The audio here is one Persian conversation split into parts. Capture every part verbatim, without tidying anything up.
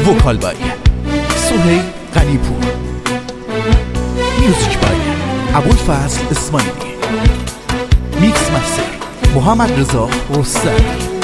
وکال بای سهیل غنیپور، میوزیک بای ابوالفضل اسماعیلی، میکس مستر محمد رضا رستم.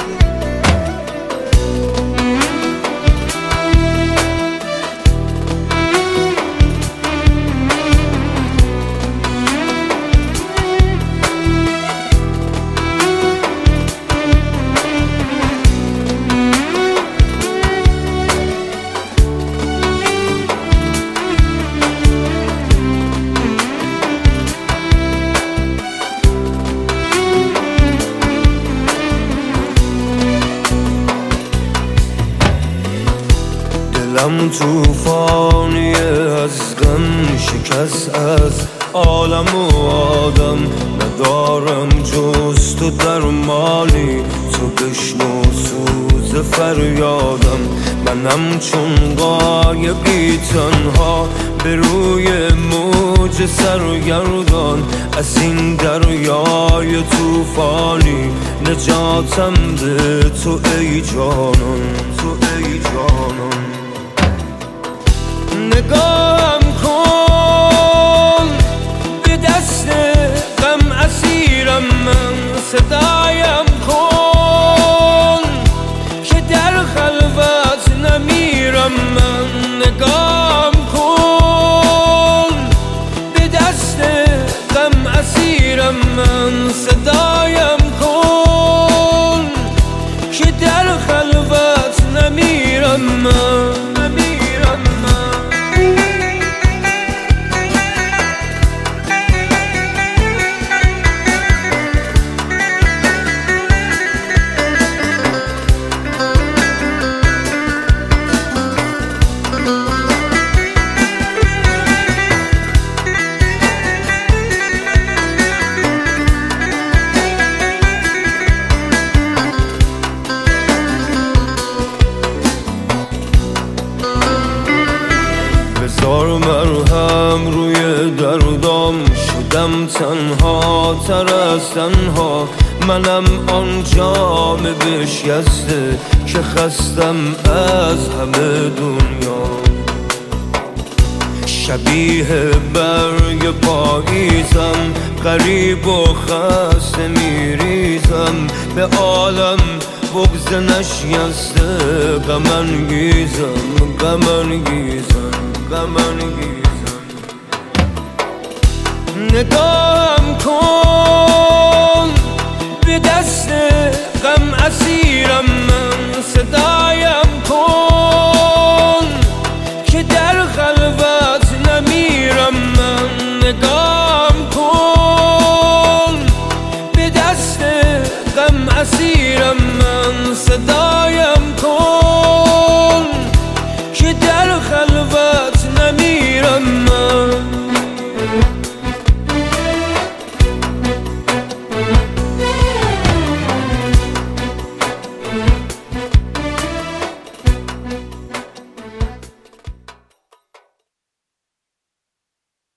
دلم توفانی از غم شکست، از عالم و آدم ندارم جز تو درمانی. تو بشنو سوز فریادم، منم چون غایبی تنها به روی موج سرگردان. از این دریای توفانی نجاتم به تو ای جانان، تو ای جانان. نگاهم کن به دست غم اسیرم من، صدایم کن که در خلوت نمیرم من. نگاهم کن به دست غم اسیرم من، صدایم کن که در خلوت نمیرم من. بذار مرهم روی دردام، شدم تنها تر از تنها. منم آن جام بشکسته که خستم از همه دنیا. شبیه برگ پاییزم، غریب و خسته میریزم به عالم. بغض نشکسته غم انگیزم، غم انگیزم، غم انگیزم. نگاهم کن به دست غم اسیرم من، صدایم کن که در خلوت نمیرم من. نگاهم کن به دست غم اسیرم من، صدایم کن که در خلوت